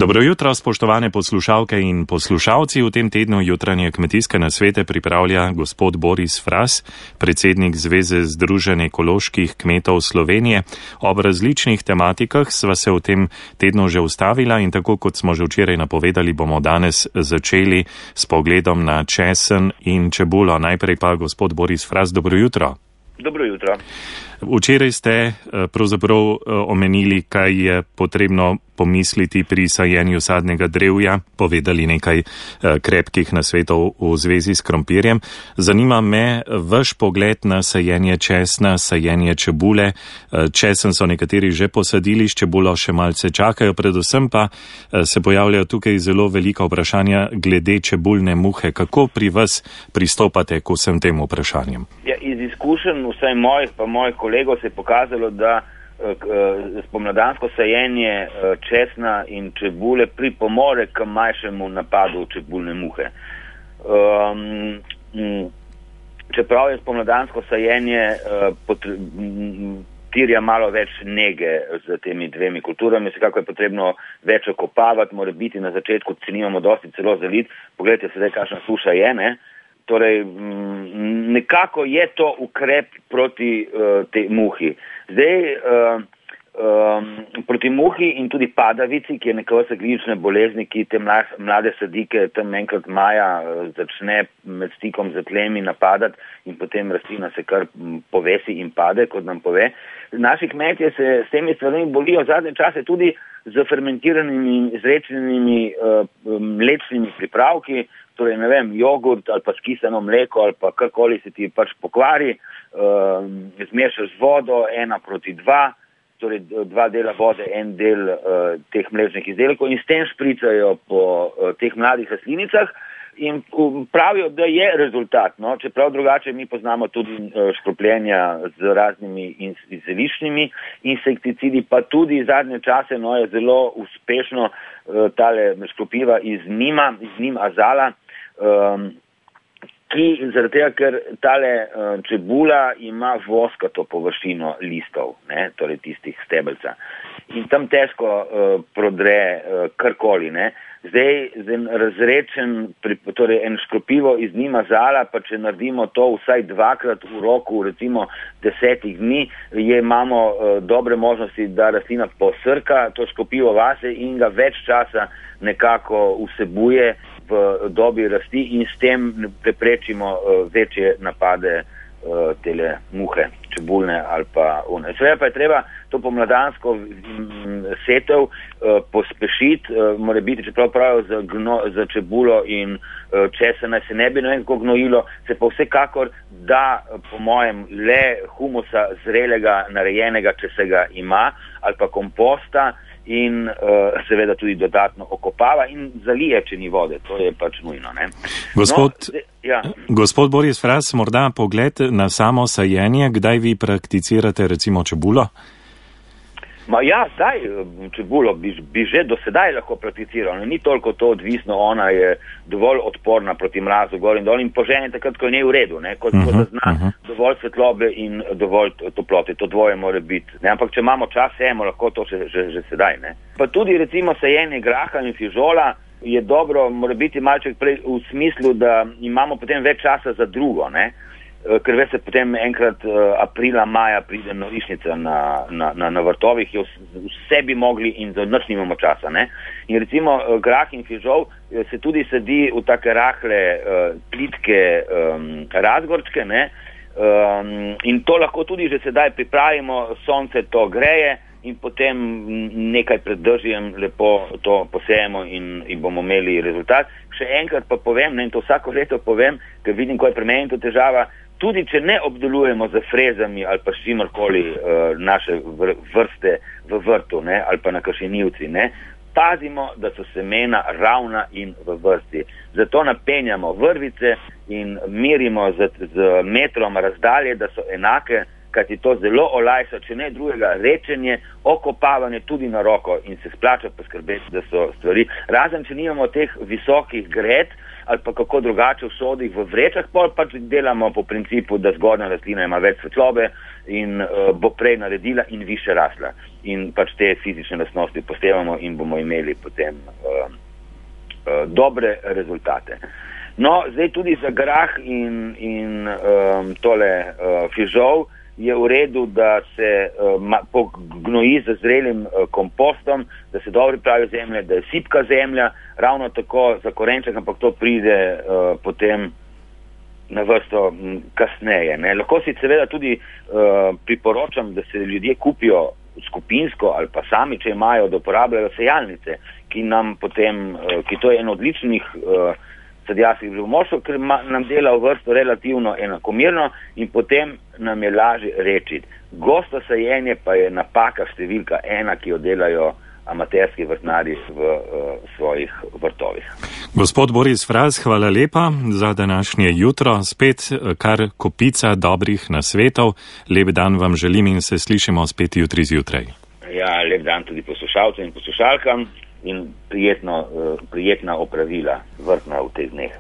Dobro jutro, spoštovane poslušalke in poslušalci. V tem tednu jutranje kmetijske nasvete pripravlja gospod Boris Fras, predsednik Zveze Združenj ekoloških kmetov Slovenije. Ob različnih tematikah sva se v tem tednu že ustavila in tako kot smo že včeraj napovedali, bomo danes začeli s pogledom na česen in čebulo. Najprej pa gospod Boris Fras, dobro jutro. Dobro jutro. Včeraj ste pravzaprav omenili, kaj je potrebno pomisliti pri sajenju sadnega drevja, povedali nekaj krepkih nasvetov v zvezi s krompirjem. Zanima me vaš pogled na sajenje česna, sajenje čebule. Česen so nekateri že posadili, s čebulo še malce čakajo, predvsem pa se pojavljajo tukaj zelo velika vprašanja glede čebulne muhe. Kako pri vas pristopate k vsem tem vprašanjem? Ja, iz izkušenj vsaj mojih pa mojih kolegov se je pokazalo, da spomladansko sajenje česna in čebule pripomore k manjšemu napadu čebulne muhe. Čeprav je spomladansko sajenje terja malo več nege z temi dvemi kulturami, vsekako je potrebno več okopavati, mora biti na začetku, če nimamo dosti celo zalit. Poglejte sedaj, kakšna suša je, ne? Torej, nekako je to ukrep proti tej muhi. Zdaj, proti muhi in tudi padavici, ki je neka vrsta klinične bolezni, ki te mlade sadike tam enkrat maja začne med stikom z tlemi napadati in potem rastlina se kar povesi in pade, kot nam pove. Naši kmetje se s temi stvarmi bolijo zadnje čase tudi z fermentiranimi, izrečenimi mlečnimi pripravki, torej, ne vem, jogurt ali pa skisano mleko ali pa karkoli se ti pač pokvari, zmešaš z vodo 1:2, torej 2 dela vode, 1 del teh mlečnih izdelkov in s tem špricajo po teh mladih rastlinicah in pravijo, da je rezultat, no? Čeprav drugače mi poznamo tudi škropljenja z raznimi zeliščnimi insekticidi, pa tudi zadnje čase, no, je zelo uspešno tale škropljiva iz nim azala, ki zaradi tega, ker tale čebula ima voskato površino listov, ne, torej tistih stebelca. In tam težko prodre karkoli, ne. Zdaj razrečen, torej en škropivo iz njima zala, pa če naredimo to vsaj 2-krat v roku, recimo 10 dni, imamo dobre možnosti, da rastlina posrka to škropivo vase in ga več časa nekako vsebuje v dobi rasti in s tem preprečimo večje napade tele muhe, čebulne ali pa one. Seveda pa je treba to pomladansko setev pospešiti, mora biti, čeprav pravijo za čebulo in česena se ne bi nekako gnojilo, se pa vsekakor da, po mojem, le humusa zrelega, narejenega, če se ga ima, ali pa komposta, in seveda tudi dodatno okopava in zalije, če ni vode. To je pač nujno, ne? Gospod Boris Fras, morda pogled na samo sajenje, kdaj vi prakticirate recimo čebulo? Zdaj čebulo bi že do sedaj lahko prakticiral. Ni toliko to odvisno, ona je dovolj odporna proti mrazu gor in dol in požene takrat, ko je ne v redu, ne? Ko zazna dovolj svetlobe in dovolj toplote. To dvoje mora biti. Ne? Ampak če imamo čas, sejemo lahko to že sedaj. Ne? Pa tudi recimo sajenje graha in fižola je dobro, mora biti malček prej v smislu, da imamo potem več časa za drugo, ne? Ker veste, potem enkrat aprila, maja pride norišnica na vrtovih, vse bi mogli in za nič nimamo časa, ne? In recimo grah in fižol se tudi sedi v take rahle, plitke razgorčke, ne? In to lahko tudi že sedaj pripravimo, sonce to greje in potem nekaj pred dežjem lepo to posejemo in bomo imeli rezultat. Še enkrat pa povem, ne, in to vsako leto povem, ker vidim, ko je pri meni to težava, tudi če ne obdelujemo z frezami ali pa s čimrkoli naše vrste v vrtu, ne, ali pa na kašenivci, ne, pazimo, da so semena ravna in v vrsti. Zato napenjamo vrvice in merimo z metrom razdalje, da so enake, kajti to zelo olajša, če ne drugega, rečenje, okopavanje tudi na roko in se splača poskrbeti, da so stvari. Razen, če nimamo teh visokih gred ali pa kako drugače v sodih v vrečah, pač delamo po principu, da zgornja rastlina ima več svetlobe in bo prej naredila in više rasla. In pač te fizične lastnosti postevamo in bomo imeli potem dobre rezultate. No, zdaj tudi za grah in tole fižol je v redu, da se pognoji z zrelim kompostom, da se dobro pripravi zemlja, da je sipka zemlja, ravno tako za korenček, ampak to pride potem na vrsto kasneje. Ne. Lahko si seveda tudi priporočam, da se ljudje kupijo skupinsko ali pa sami, če imajo, da uporabljajo sejalnice, ki to je en odličnih sadjarskih gromosov, ker nam dela v vrsto relativno enakomerno in potem nam je lažje rečiti. Gosto sajenje pa je napaka številka 1, ki jo delajo amaterski vrtnarji v svojih vrtovih. Gospod Boris Fras, hvala lepa za današnje jutro. Spet kar kopica dobrih nasvetov. Lep dan vam želim in se slišimo spet jutri zjutraj. Ja, lep dan tudi poslušalcem in poslušalkam in prijetna opravila vrtna v teh dneh.